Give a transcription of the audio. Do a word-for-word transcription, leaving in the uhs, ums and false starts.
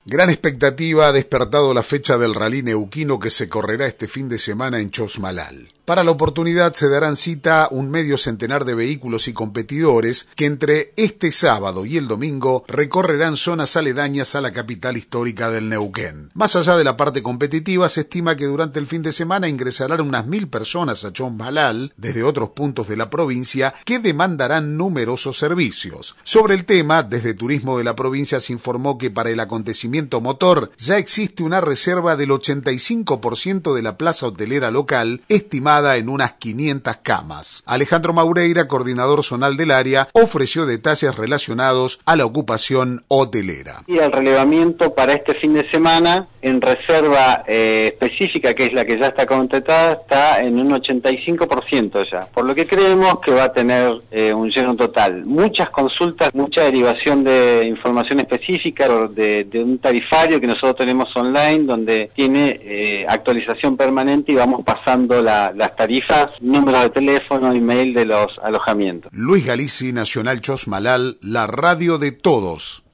Gran expectativa ha despertado la fecha del Rally Neuquino que se correrá este fin de semana en Chosmalal. Para la oportunidad se darán cita un medio centenar de vehículos y competidores que entre este sábado y el domingo recorrerán zonas aledañas a la capital histórica del Neuquén. Más allá de la parte competitiva, se estima que durante el fin de semana ingresarán unas mil personas a Chosmalal desde otros puntos de la provincia que demandarán numerosos servicios. Sobre el tema, desde Turismo de la provincia se informó que para el acontecimiento motor ya existe una reserva del ochenta y cinco por ciento de la plaza hotelera local, estimada en unas quinientas camas. Alejandro Maureira, coordinador zonal del área, ofreció detalles relacionados a la ocupación hotelera. Y el relevamiento para este fin de semana en reserva eh, específica, que es la que ya está contratada, está en un ochenta y cinco por ciento ya, por lo que creemos que va a tener eh, un lleno total. Muchas consultas, mucha derivación de información específica de, de un tarifario que nosotros tenemos online, donde tiene eh, actualización permanente y vamos pasando la, las tarifas, números de teléfono, email de los alojamientos. Luis Galici, Nacional Chosmalal, la radio de todos.